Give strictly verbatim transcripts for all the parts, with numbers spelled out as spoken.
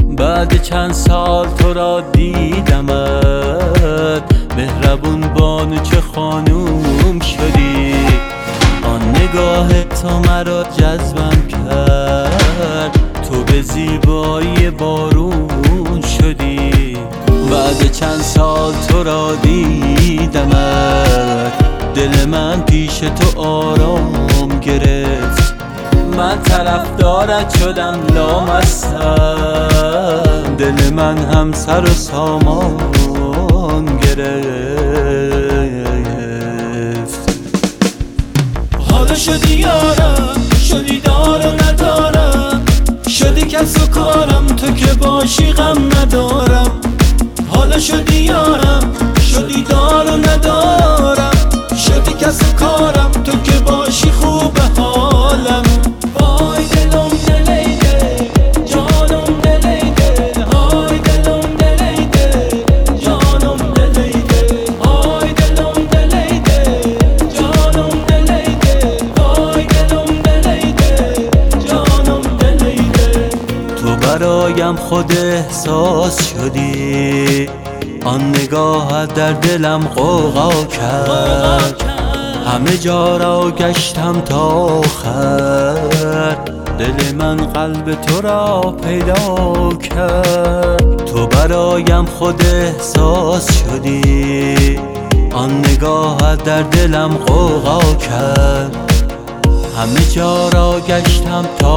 بعد چند سال تو را دیدمت، مهربون بانو چه خانوم شدی. آن نگاه تو مرا جذبم کرد، تو به زیبایی بارون شدی. بعد چند سال تو را دیدمت، دل من پیش تو آرام گرفت. من طرفدارت شدم لامستم، دل من هم سر و سامان گرفت. حالا شدی یارم، شدی دار و ندارم، شدی کس و کارم، تو که باشی غم ندارم. حالا شدی یارم، شدی دار و ندارم، شدی کس و کارم، تو که باشی خوبه حالم. وای دلم دلیده، جانم دلیده، های دلم دلیده، جانم دلیده، های دلم دلیده، جانم دلیده، های دلم دلیده، جانم دلیده. تو برایم خود احساس شدی، آن نگاهت در دلم غوغا کرد. همه جا را گشتم تا آخر، دل من قلب تو را پیدا کرد. تو برایم خود احساس شدی، آن نگاهت در دلم غوغا کرد. همه جا را گشتم تا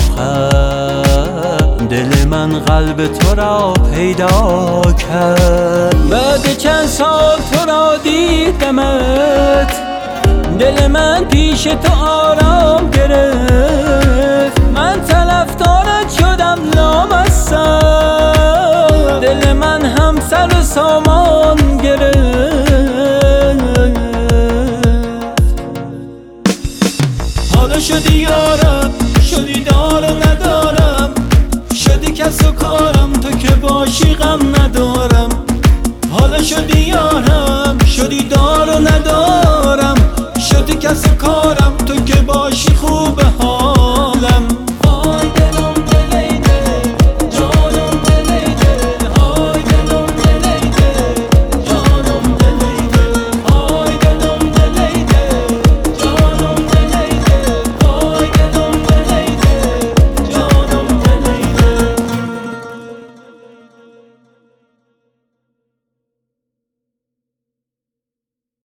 آخر، دل من قلب تو را پیدا کرد. بعد چند سال تو را دیدمت، دل من پیش تو آرام گرفت. من طرفدارت شدم لامستم، دل من هم سر و سامان گرفت. حالا شدی یارم، شدی دار و ندارم، شدی کس و کارم، تو که باشی غم ندارم. حالا شدی یارم، شدی دار و ندارم، شدی کس و کارم،